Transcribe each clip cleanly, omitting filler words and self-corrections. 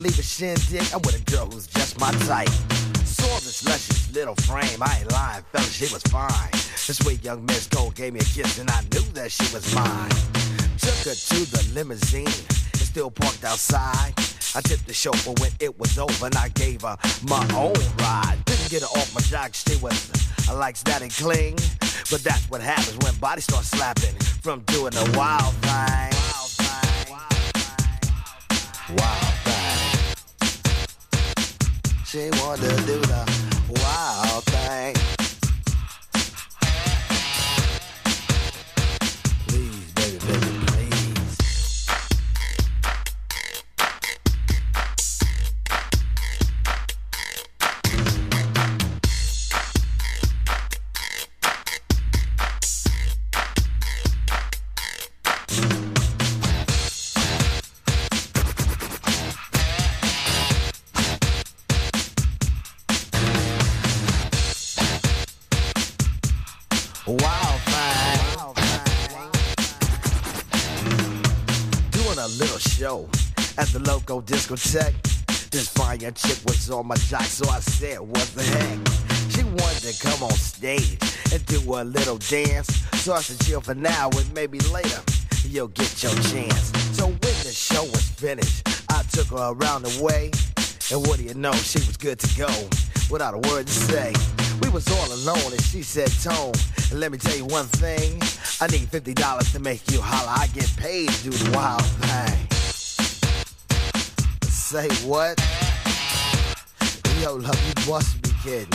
Leave a shindig, I'm with a girl who's just my type. Saw this luscious little frame, I ain't lying, fella, she was fine. This sweet young Miss Cole gave me a kiss and I knew that she was mine. Took her to the limousine, it's still parked outside. I tipped the chauffeur when it was over and I gave her my own ride. Didn't get her off my jock, she was like static cling. But that's what happens when bodies start slapping from doing a wild thing. Wild thing. She wanted to do the wild thing. Please, baby, baby, please. Wild thing. Doing a little show at the local discotheque. This fine young chick was on my jock, so I said, what the heck? She wanted to come on stage and do a little dance. So I said, chill for now and maybe later you'll get your chance. So when the show was finished, I took her around the way. And what do you know, she was good to go without a word to say. We was all alone and she said, Tone, let me tell you one thing. I need $50 to make you holler. I get paid to do the wild thing. Say what? Yo, love, you must be kidding.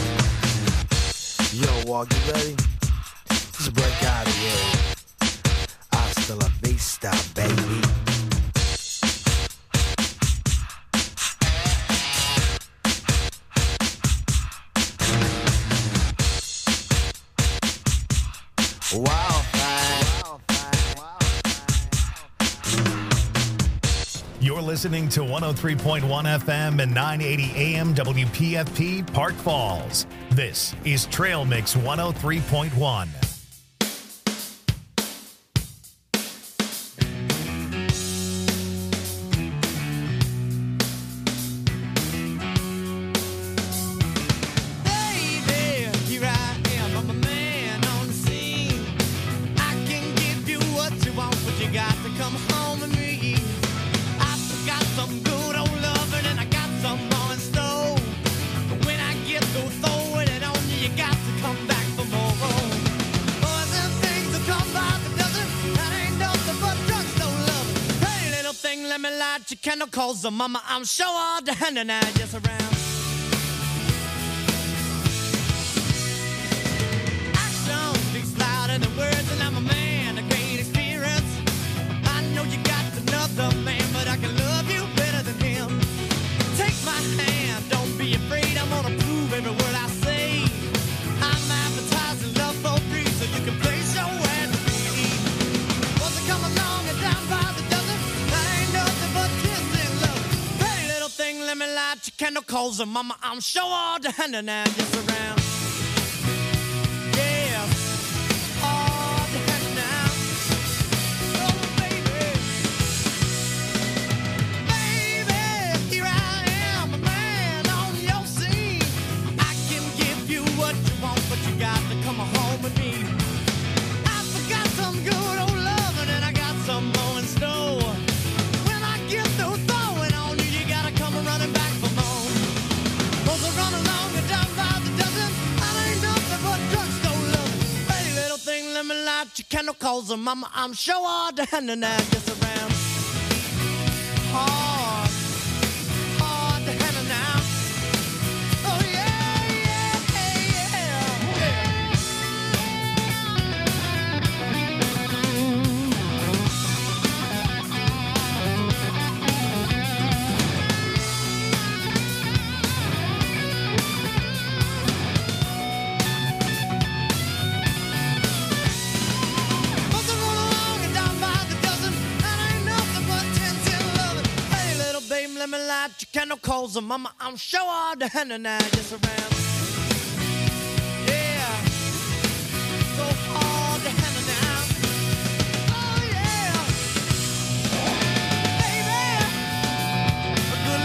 Yo, Walk, you ready? Just break out of here. Hasta la vista, baby. Wild thing. You're listening to 103.1 FM and 980 AM WPFP Park Falls. This is Trail Mix 103.1. Chemicals, so mama, I'm sure all the hand and I just around. Action speaks louder than words, and I'm a man of great experience. I know you got another man, but I can love you better than him. Take my hand, don't be afraid, I'm gonna prove every word I say. I'm advertising love for free, so you can place your hand to me. Once I come along and down by the dozen, I ain't nothing but thing, let me light your candle coals, and mama, I'm sure all the hand and I just around. Yeah, all the hand now. Oh, baby. Baby, here I am, a man on your scene. I can give you what you want, but you got to come home with me. I forgot some good old loving, and I got some more in store. When I get through throwing on you, running back for more. Cause I run along and down by the dozen. I ain't nothing but drugstore love. Hey, little thing, let me light your candle, cause mama, I'm sure all the hand and I just around. Hard, hard to handle now. Oh yeah, yeah, yeah, let me light your candle, cause mama, I'm sure all the hand and I just around. Yeah, so hard to handle now. Oh yeah, baby, a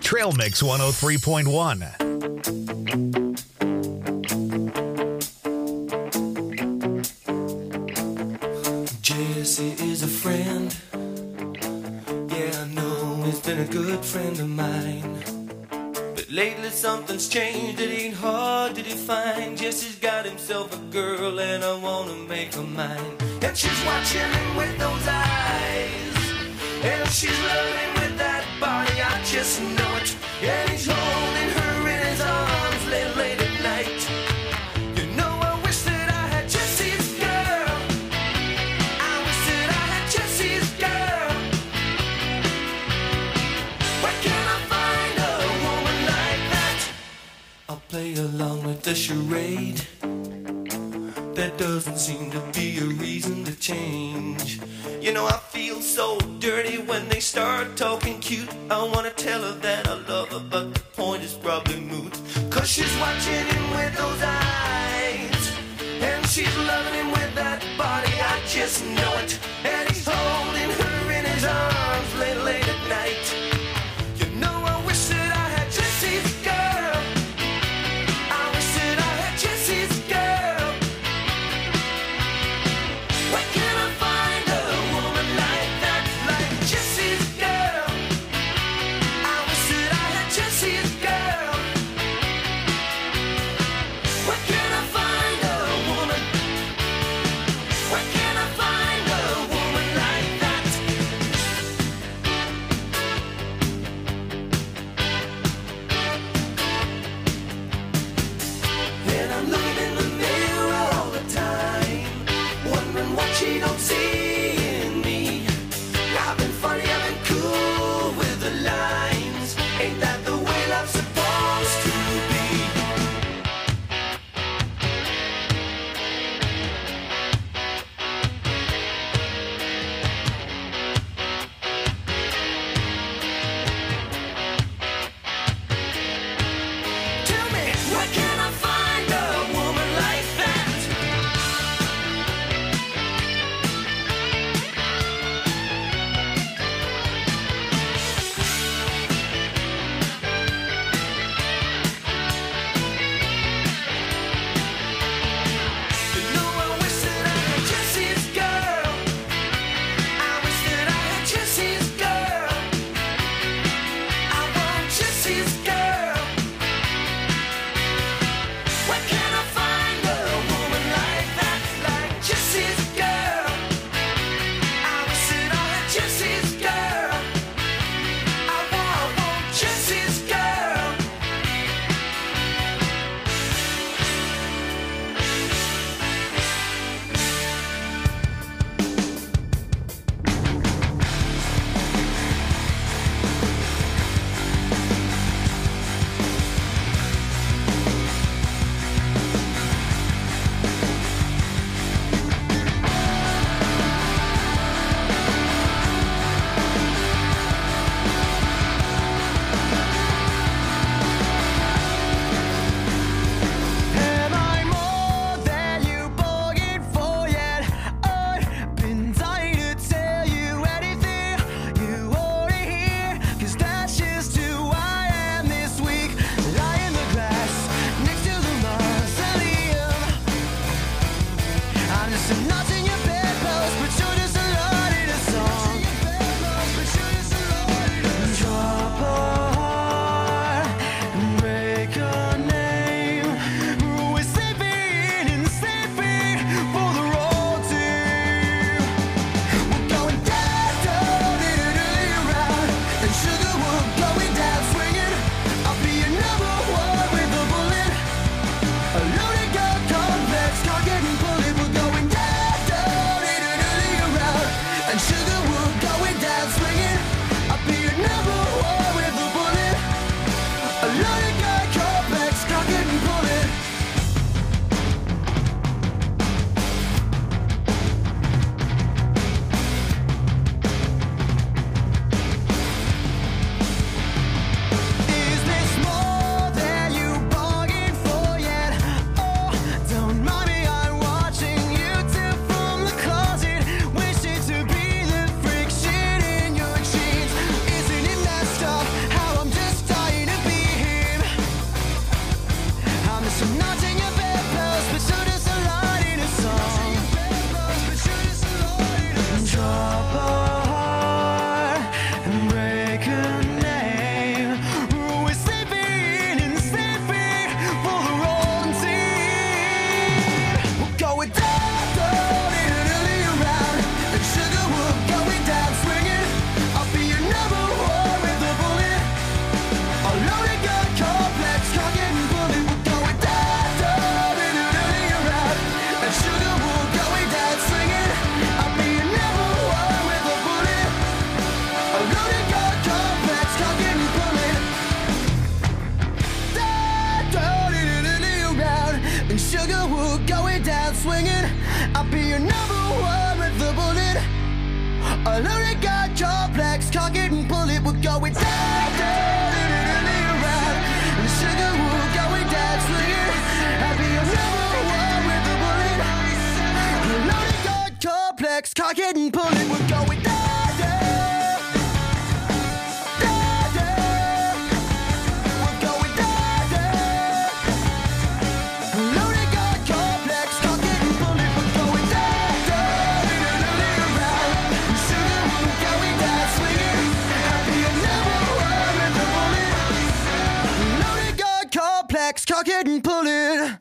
Trail Mix 103.1. Jesse is a friend. Yeah, I know he's been a good friend of mine. But lately something's changed, it ain't hard to define. Jesse's got himself a girl and I wanna make her mine. And she's watching him with those eyes, and she's loving with that body, I just know it. And he's holding her in his arms late at night. You know I wish that I had Jesse's girl. I wish that I had Jesse's girl. Where can I find a woman like that? I'll play along with the charade. There doesn't seem to be a reason to change. You know I feel so dirty when they start talking cute. I wanna tell her that I love her, but the point is probably moot. Cause she's watching him with those eyes, and she's loving him with that body, I just know it. And he's holding her in his arms late at night. You know I wish that I had Jesse's girl. I wish that I had Jesse's girl. Where can I find a woman like that, like Jesse's girl? I wish that I had Jesse's girl. Where can I find a woman? Where can I find a woman like that? And I'm looking in the mirror all the time, wondering what she don't see in me. I've been funny, I've been cool with the lines. Ain't that the way love's supposed to be? Tell me, where can I find a woman like that? You know I wish that I had Jesse's girl. I wish that I had Jesse's girl. I want Jesse's girl. Where can I find a woman like that, like Jesse's girl? I wish that I had Jesse's girl. I want Jesse's girl. Am I more than you bargained for yet? I've been dying to tell you anything you already hear, 'cause that's just who I am this week. Lie in the grass next to the mausoleum. I'm just a notch in your bedpost, but you're just a lot in a song. Drop a heart and break a name. We're sleeping and sleeping for the road team. We're going down, down, around, and sugar we're going down swinging. I'll be your number one with a bullet. A loaded gun complex, cock it and pull it. We're going down, down, around, and sugar we're going down swinging. I'll be your number one with a bullet. A loaded gun complex, cock it and pull it. swinging. I'll be your number one with the bullet. A loaded gun, complex, cock it and pull it. We're going down, down, around. And sugar, we're going down, swinging. I'll be your number one with the bullet. A loaded gun, complex, cock it and pull it. We're going down. Cock it and pull it.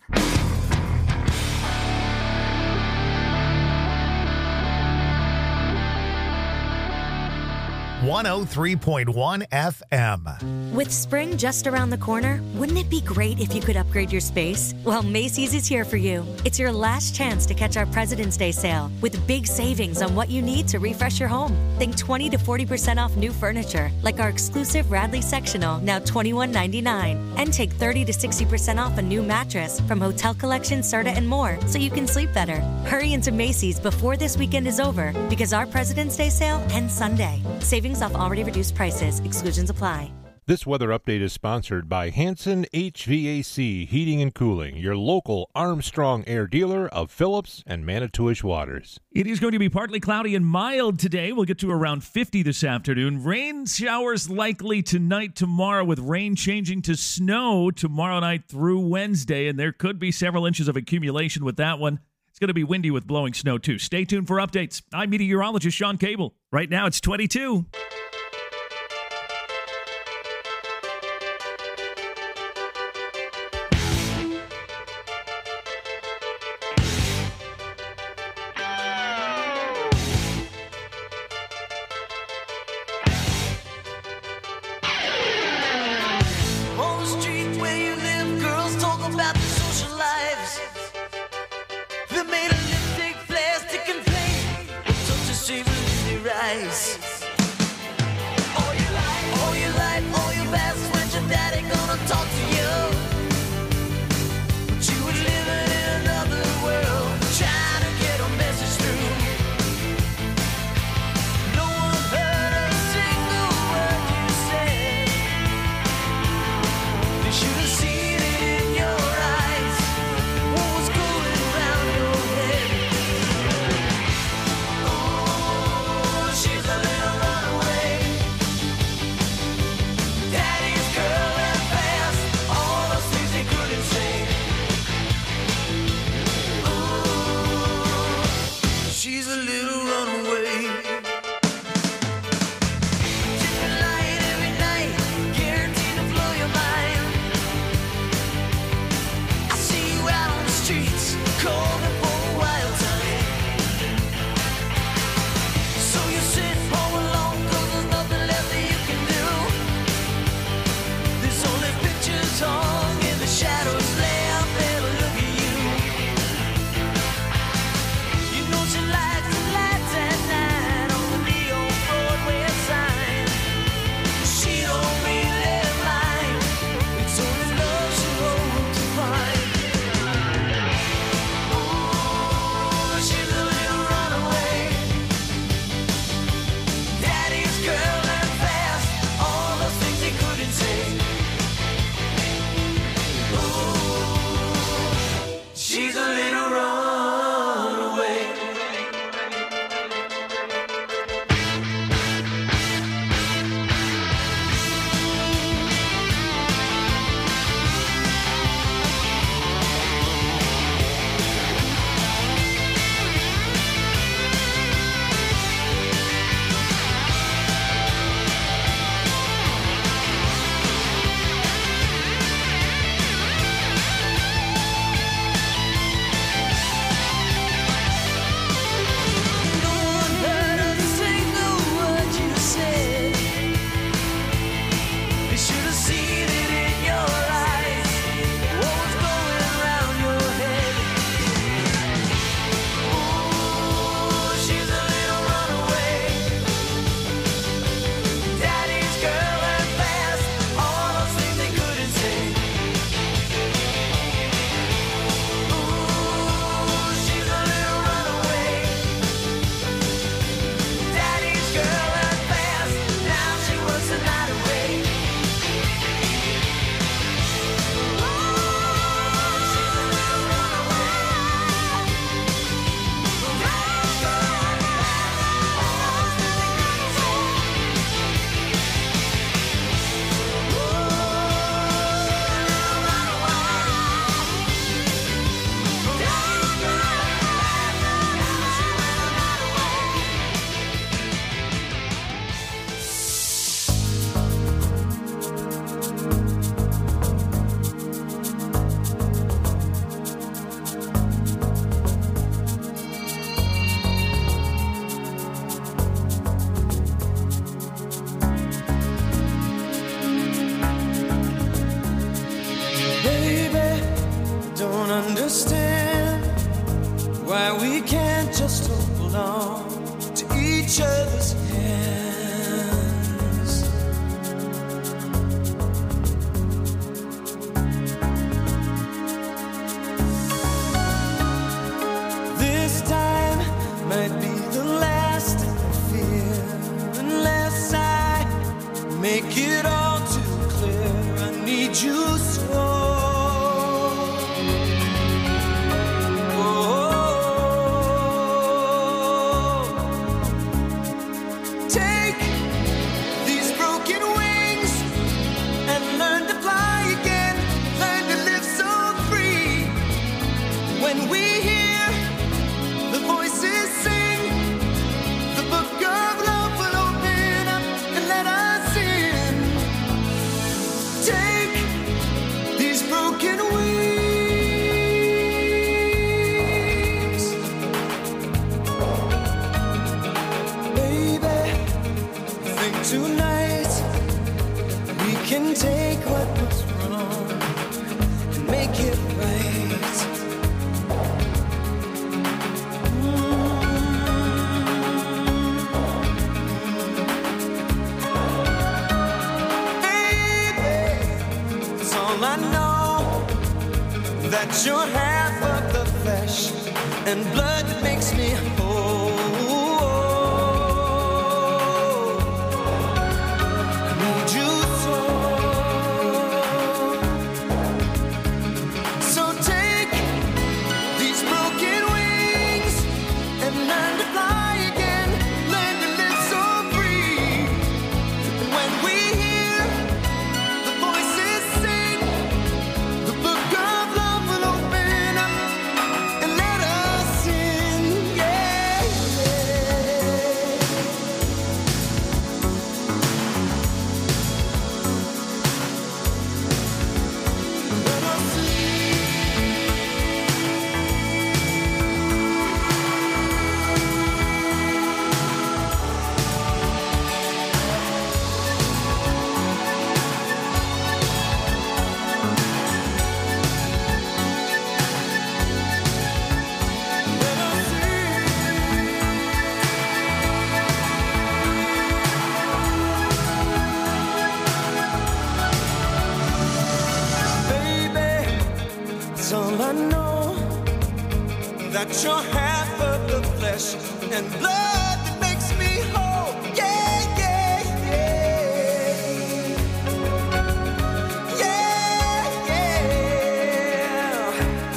103.1 FM. With spring just around the corner, wouldn't it be great if you could upgrade your space? Well, Macy's is here for you. It's your last chance to catch our President's Day sale with big savings on what you need to refresh your home. Think 20 to 40% off new furniture, like our exclusive Radley sectional, now $21.99. And take 30 to 60% off a new mattress from Hotel Collection, Serta, and more, so you can sleep better. Hurry into Macy's before this weekend is over, because our President's Day sale ends Sunday. Savings off already reduced prices. Exclusions apply. This weather update is sponsored by Hanson HVAC Heating and Cooling, your local Armstrong Air dealer of Phillips and Manitowish Waters. It is going to be partly cloudy and mild today. We'll get to around 50 this afternoon. Rain showers likely tonight, tomorrow, with rain changing to snow tomorrow night through Wednesday, and there could be several inches of accumulation with that one. It's going to be windy with blowing snow, too. Stay tuned for updates. I'm meteorologist Sean Cable. Right now, it's 22. On the street where you live, girls talk about their social lives. They made of lipstick, plastic, and paint, with such a shame in their eyes. All your life, all your past, when your daddy gonna talk to you. But you were living in another world, trying to get a message through. No one heard a single word you said. They should have seen it in your eyes, what was going round your head. Oh, she's a little understand why we can't just hold on to each other's hands. This time might be the last I fear, unless I make it all too clear. I need you so. Tonight we can take what was wrong and make it right. Baby, it's all I know, that you're half of the flesh and blood that makes me whole. That you're half of the flesh and blood that makes me whole. Yeah, yeah, yeah. Yeah, yeah.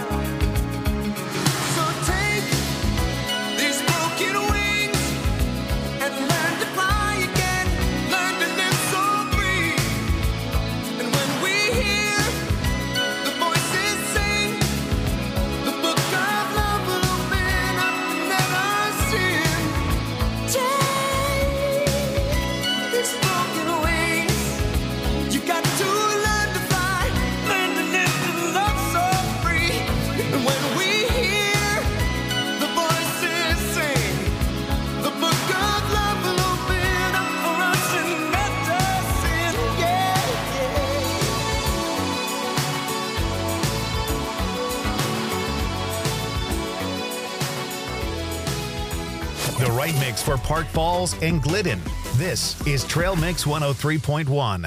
So take these broken wings and learn to fly again. Learn to live so free. And when we hear the voices sing, the book of love will open up and let us in. Take these broken wings. You got to learn to fly, learn to live and love so free. And when we hear the voices sing, the book of love will open up for us and let us in. Yeah, The right mix for Park Falls and Glidden. This is Trail Mix 103.1.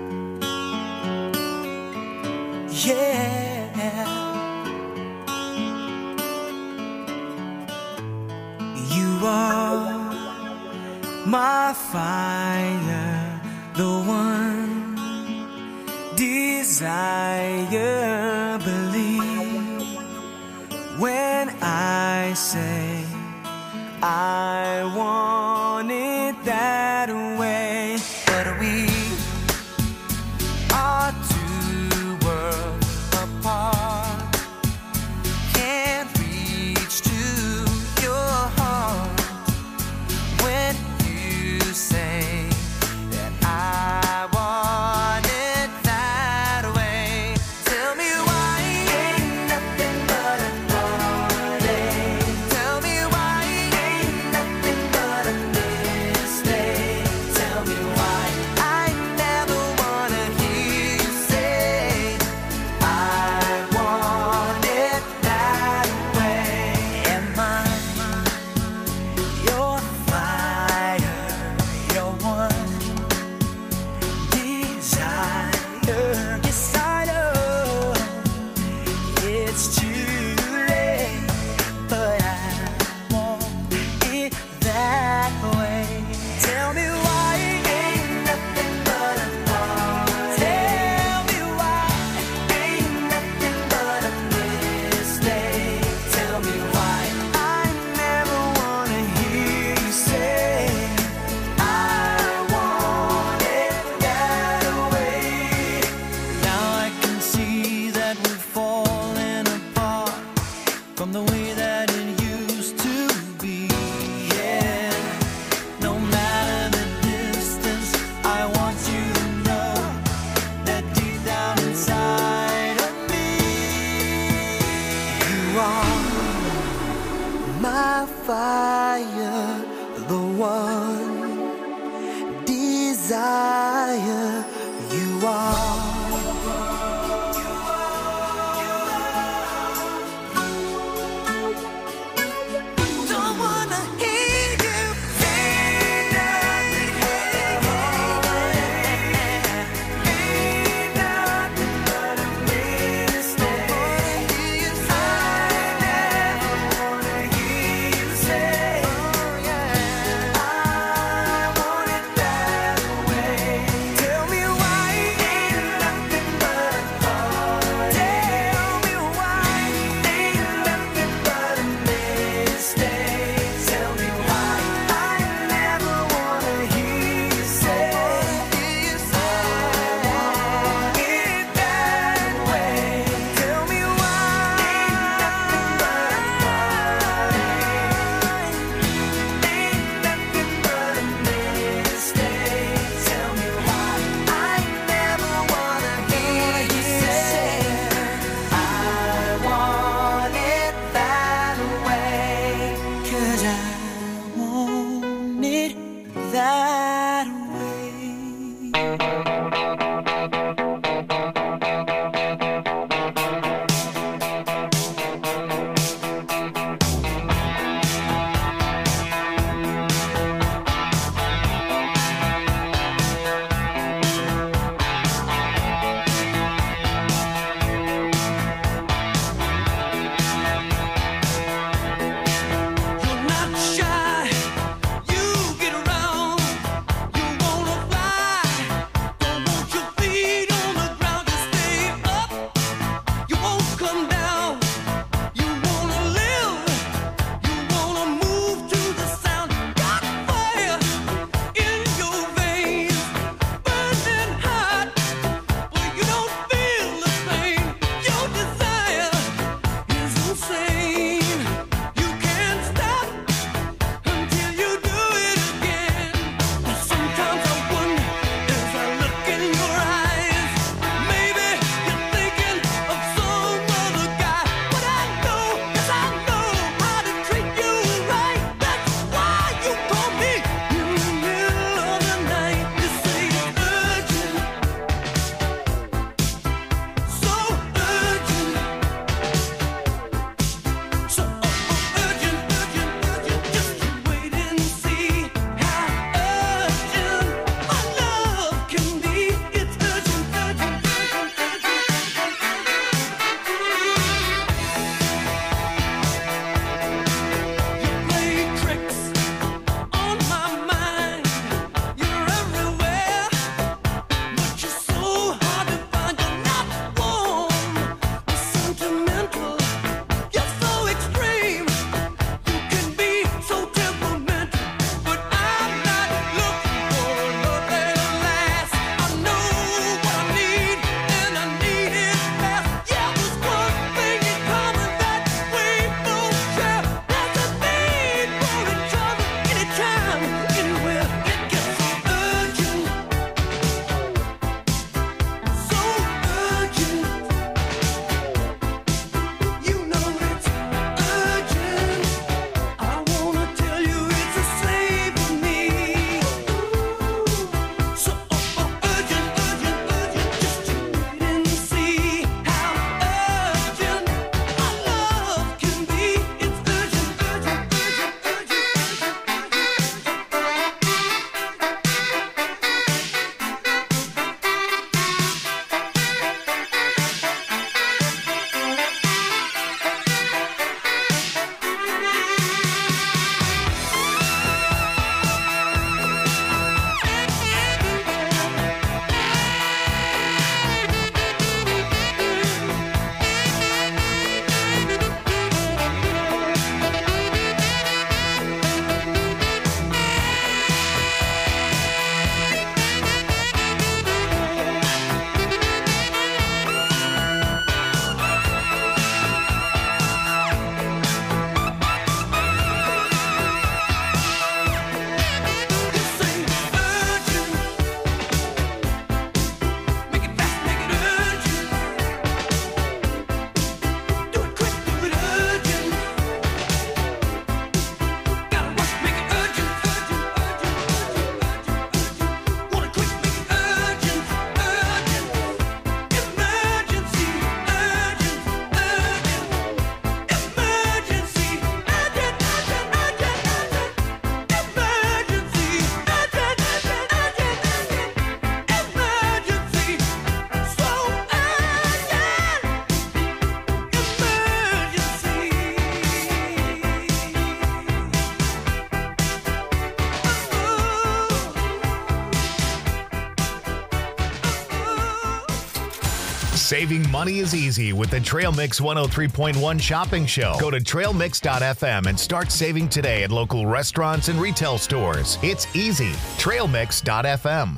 yeah. You are my fire, the one desire. Believe when I say I want it that way. But we are two worlds apart. Can't reach to your heart when you say that I want it that way. Tell desire. Yes, I know it's too late, but I want it that way. Tell me why ain't nothing but a thought. Tell me why ain't nothing but a mistake. Tell me why I never wanna hear you say I want it that way. Saving money is easy with the Trail Mix 103.1 shopping show. Go to trailmix.fm and start saving today at local restaurants and retail stores. It's easy. Trailmix.fm.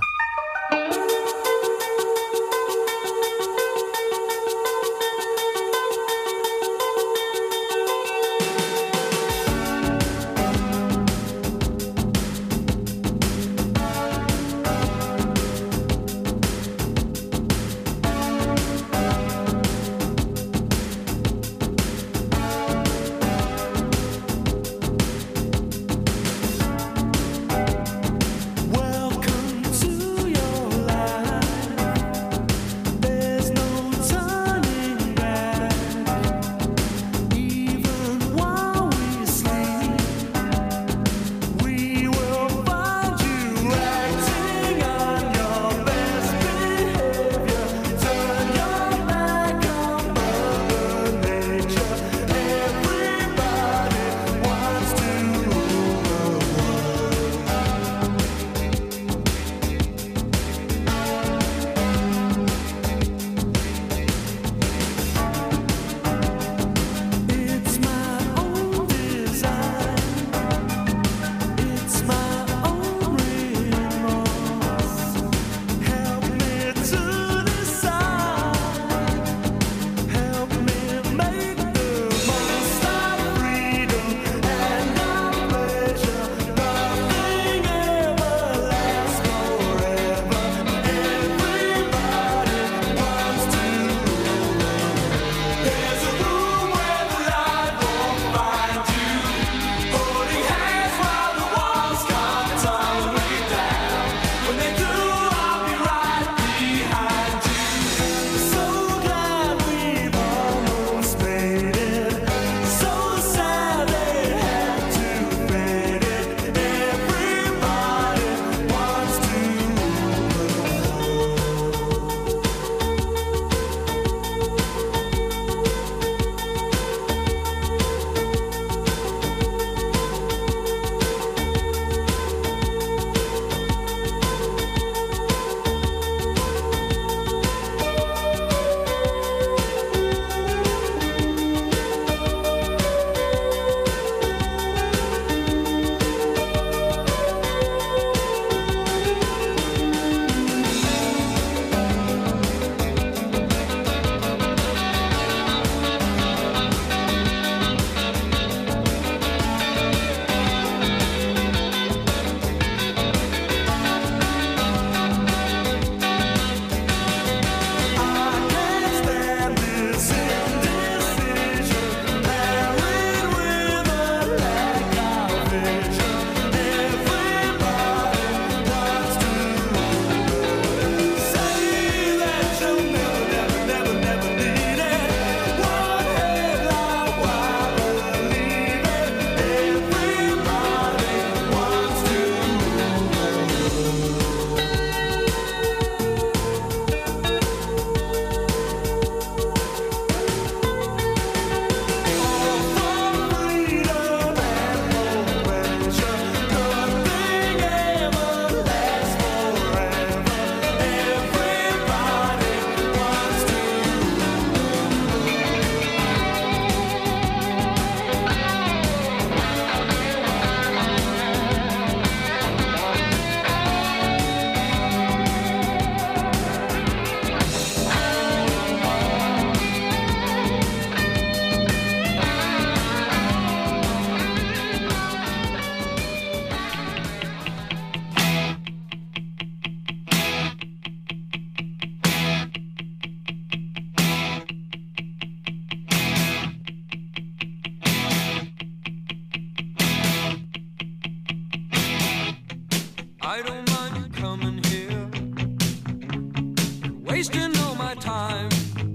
wasting all my time.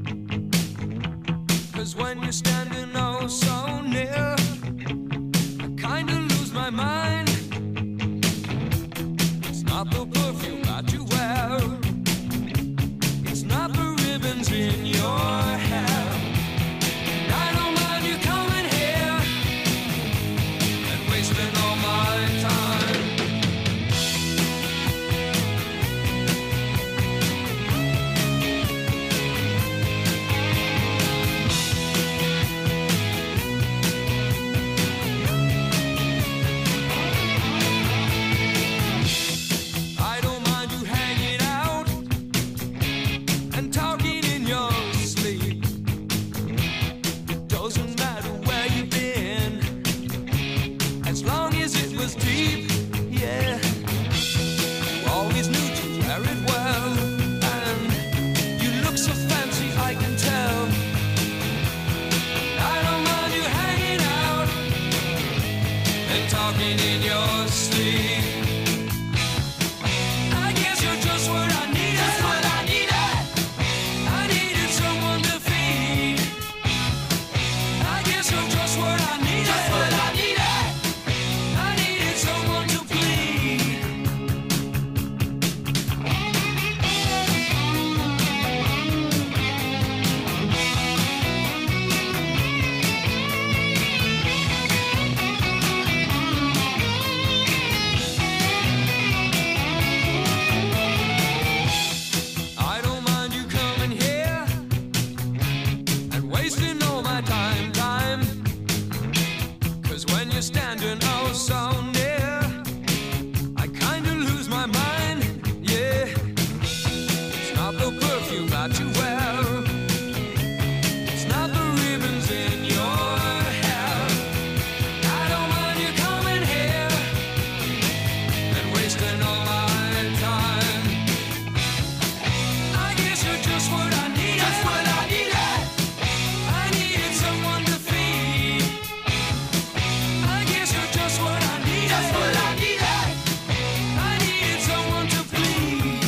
'Cause when you're standing oh so near, I kinda lose my mind. It's not the perfume that you wear, it's not the ribbons in your hair. And I don't mind you coming here and wasting all my time. perfume that you wear. It's not the ribbons in your hair. I don't mind you coming here and wasting all my time. I guess you're just what I needed. Just what I needed. I needed someone to feed. I guess you're just what I needed. Just what I needed. I needed someone to please.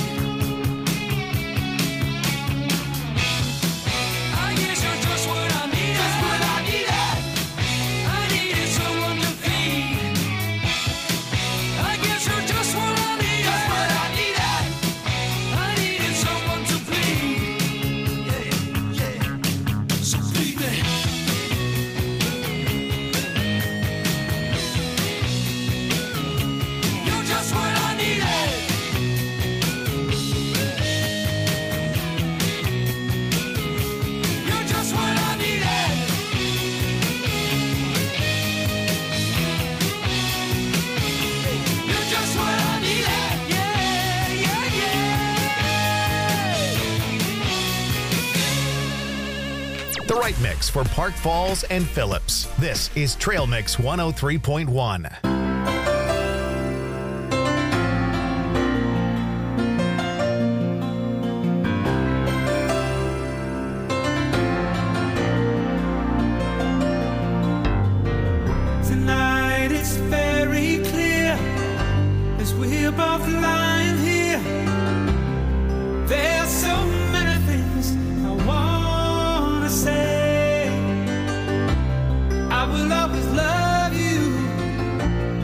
I guess you're just what I needed. Just what I needed. I needed someone to feed. I guess you're just what I needed. Just what I needed. I needed someone to please. Yeah, yeah. So please me. You're just what I needed. You're just what I needed. You're just what I needed. Yeah, yeah, yeah. The right mix for Park Falls and Phillips. This is Trail Mix 103.1. Tonight it's very clear as we're both lying here. There's so many things I wanna say. I will always love you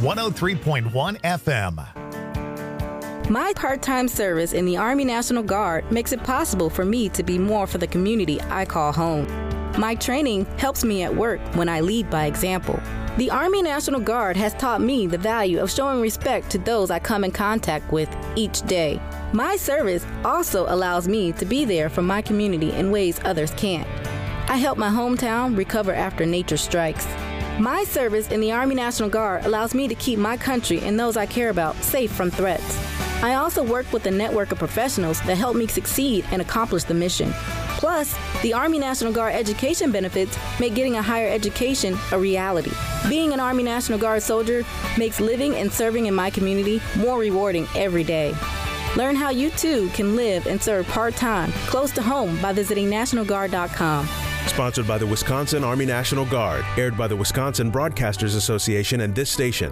103.1 FM. My part-time service in the Army National Guard makes it possible for me to be more for the community I call home. My training helps me at work when I lead by example. The Army National Guard has taught me the value of showing respect to those I come in contact with each day. My service also allows me to be there for my community in ways others can't. I help my hometown recover after nature strikes. My service in the Army National Guard allows me to keep my country and those I care about safe from threats. I also work with a network of professionals that help me succeed and accomplish the mission. Plus, the Army National Guard education benefits make getting a higher education a reality. Being an Army National Guard soldier makes living and serving in my community more rewarding every day. Learn how you too can live and serve part-time close to home by visiting NationalGuard.com. Sponsored by the Wisconsin Army National Guard. Aired by the Wisconsin Broadcasters Association and this station.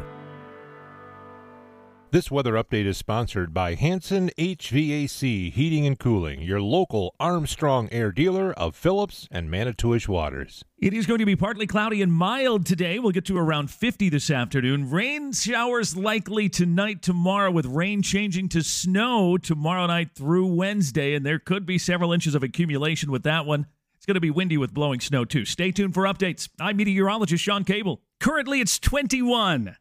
This weather update is sponsored by Hanson HVAC Heating and Cooling, your local Armstrong Air dealer of Phillips and Manitowish Waters. It is going to be partly cloudy and mild today. We'll get to around 50 this afternoon. Rain showers likely tonight, tomorrow, with rain changing to snow tomorrow night through Wednesday, and there could be several inches of accumulation with that one. It's going to be windy with blowing snow, too. Stay tuned for updates. I'm meteorologist Sean Cable. Currently, it's 21.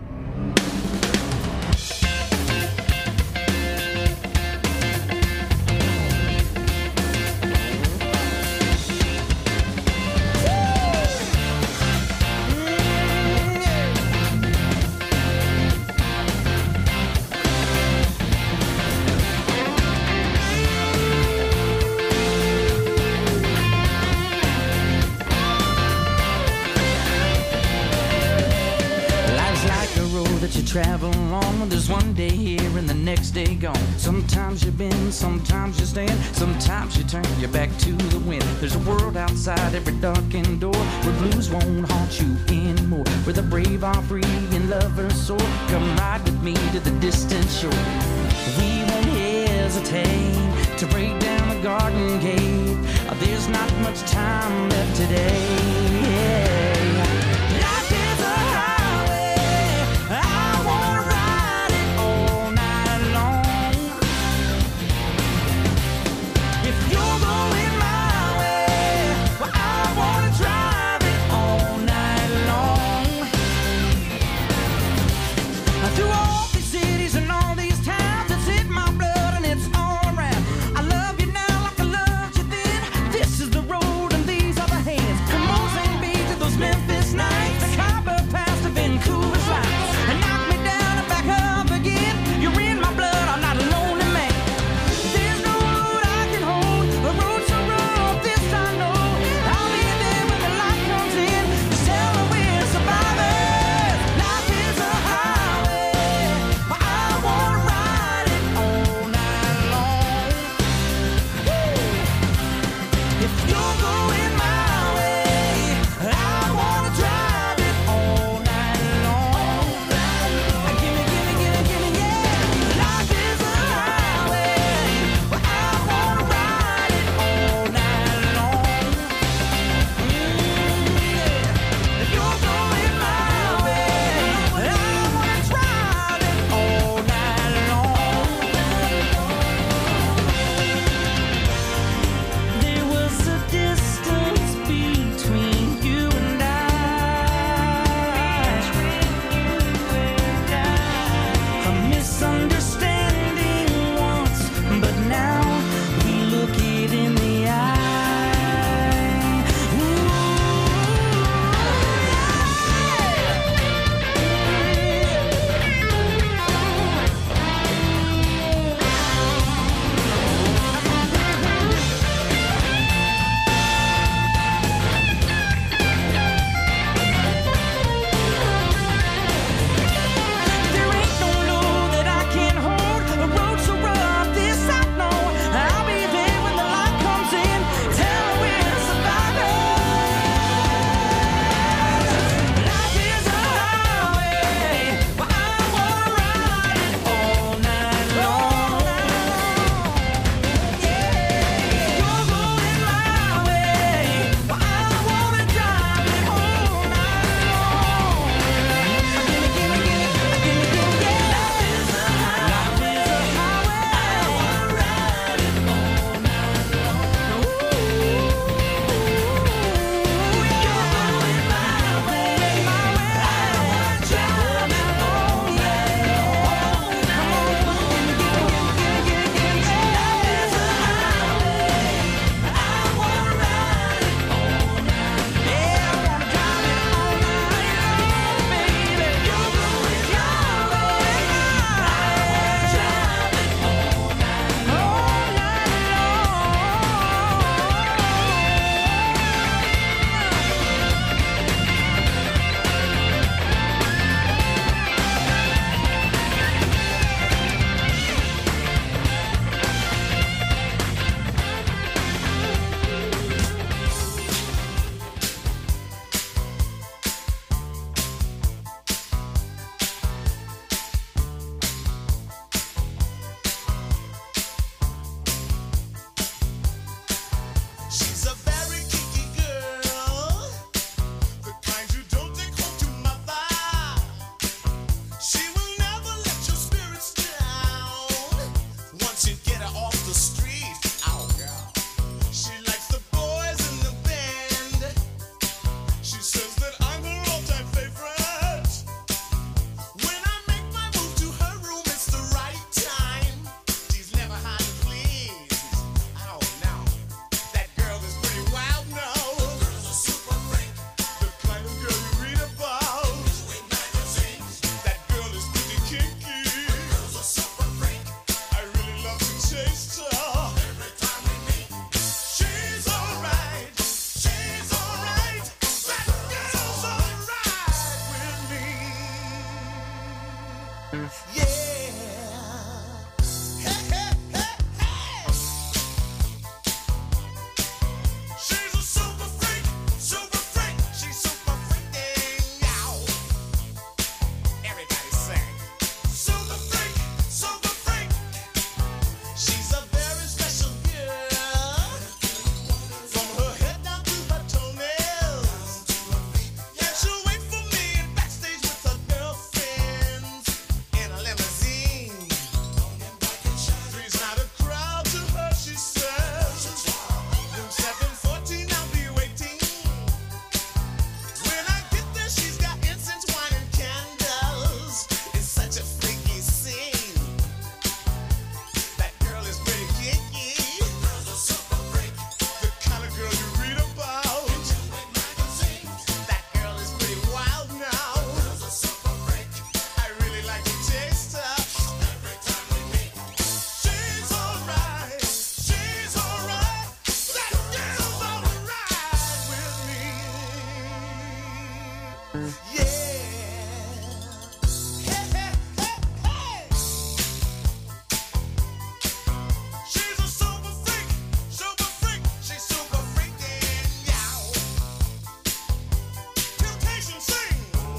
That you travel along. There's one day here and the next day gone. Sometimes you bend, sometimes you stand, sometimes you turn your back to the wind. There's a world outside every darkened door where blues won't haunt you anymore, where the brave are free and lovers soar. Come ride with me to the distant shore. We won't hesitate to break down the garden gate. There's not much time left today. Life is a highway. I wanna ride it all night long. If you're going my way, well, I wanna drive it all night long. Through all these cities and all these towns, it's in my blood and it's all around. I love you now like I loved you then. This is the road and these are the hands. Come on, St. Beach to those Memphis nights, the Copper Pass to Vancouver's lights, and knock me down and back up again. You're in my blood, I'm not a lonely man. There's no road I can hold, a road so rough, this I know. I'll be there when the light comes in, just tell me we're survivors. Life is a highway, but I wanna ride it all night long. If you're going my way, I wanna drive it all night long. Gimme, yeah. Life is a highway, but I wanna ride it all night long. If you're going my way, I wanna drive it all night long. There was a She's a super freak, she's super freaking, yeah. Temptation sing.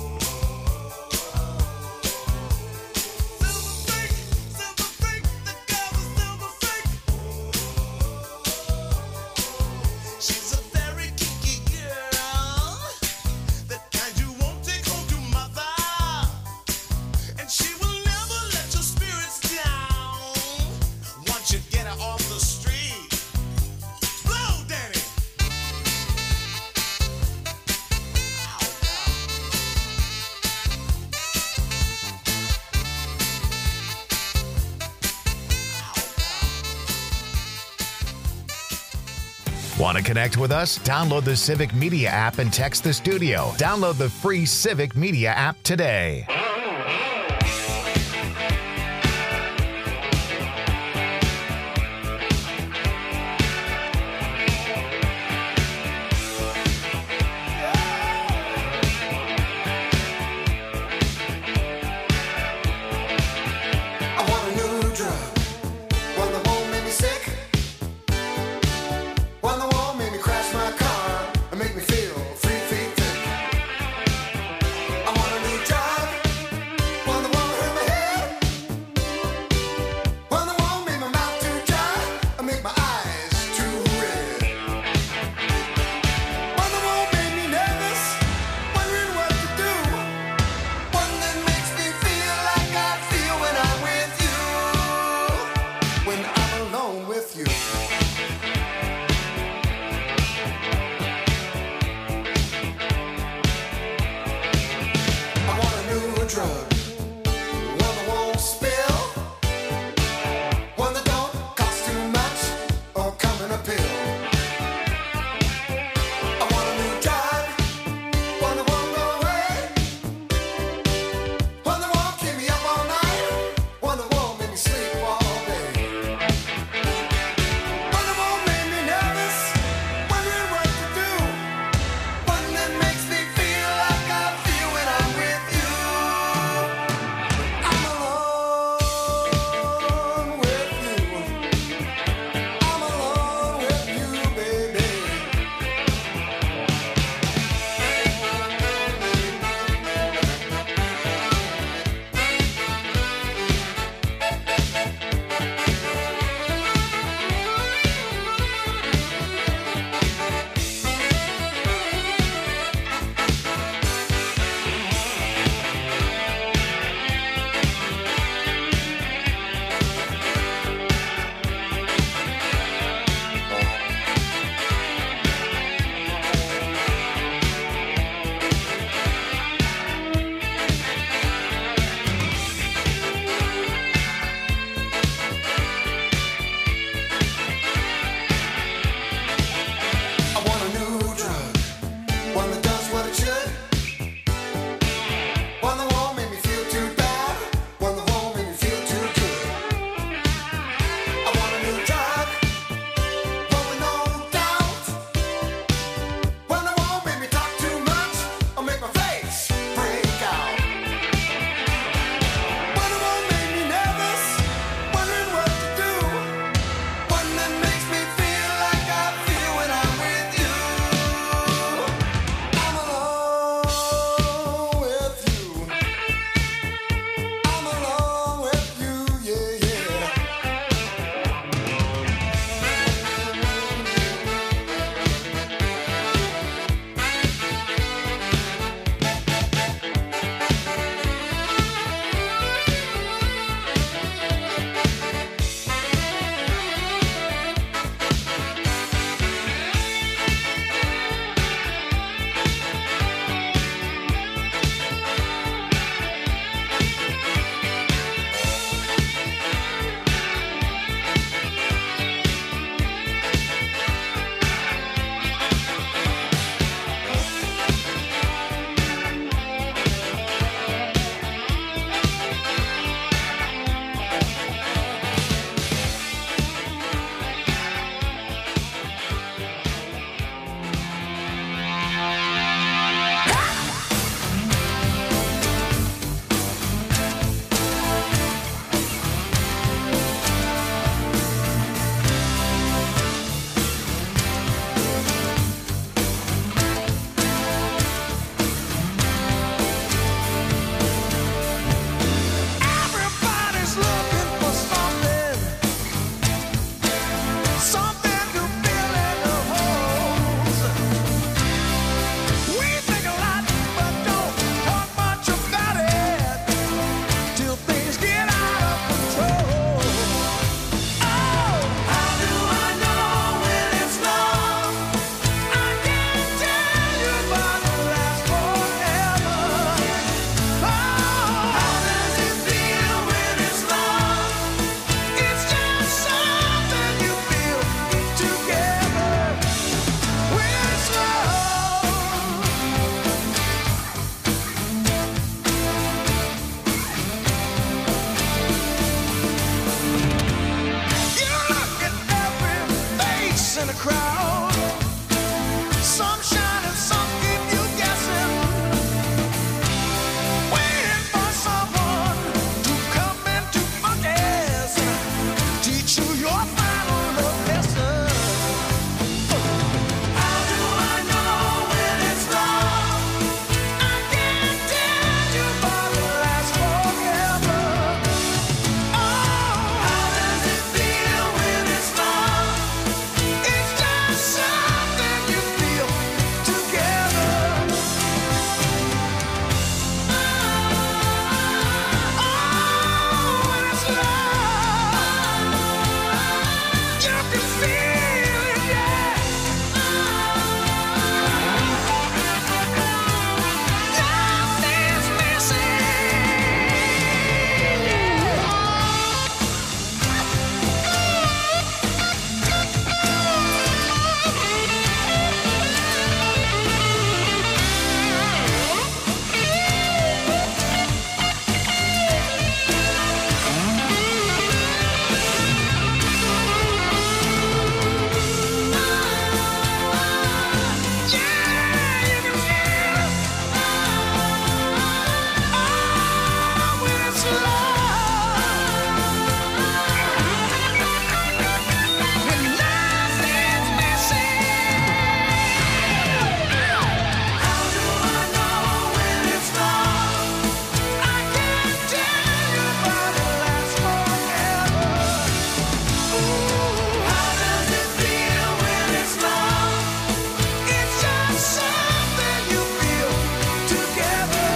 Silver freak, the girl's a silver freak. She's a very kinky girl, the kind you won't take home to mother. And she will never let your spirits down. Once you get her off the street, blow, Danny. Want to connect with us? Download the Civic Media app and text the studio. Download the free Civic Media app today.